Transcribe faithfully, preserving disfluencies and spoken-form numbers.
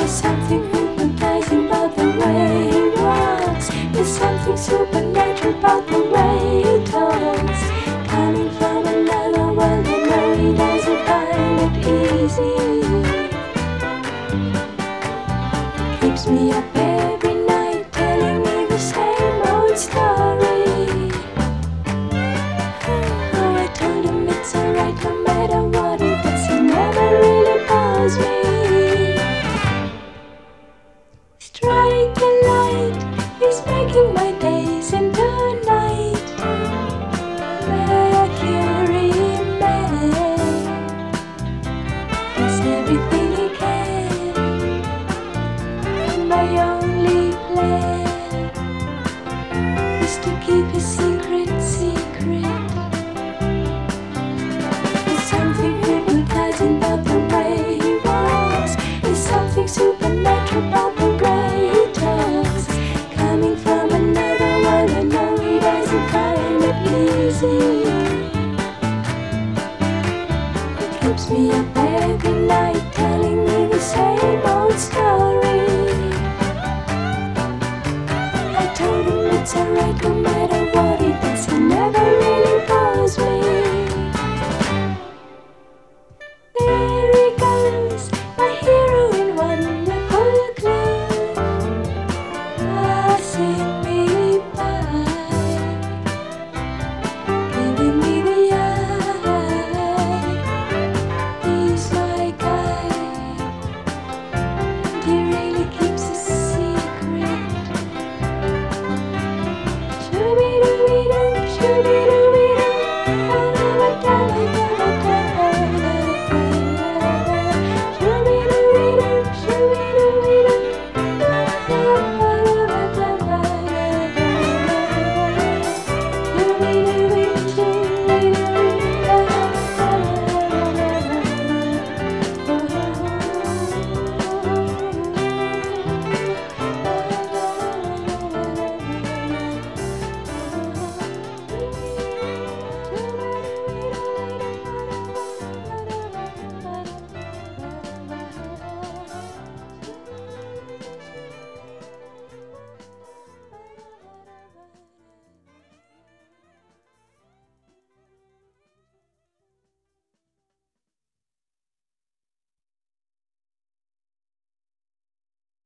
something hypnotizing about the way he walks. There's something supernatural about the way he talks. Coming from another world, I know he doesn't find it easy. Keeps me up every night, telling me the same old story. Oh, I told him it's alright, no matter what he does, he never really bores me. Strike a light, he's making my days into night. Mercury man, he's everything he can. My only plan is to keep his secret secret. There's something hypnotizing about the way he walks. There's something supernatural about the way he talks. Coming from another world, I know he doesn't find it easy. He keeps me up every night, telling me the same old story. I told him it's alright, no matter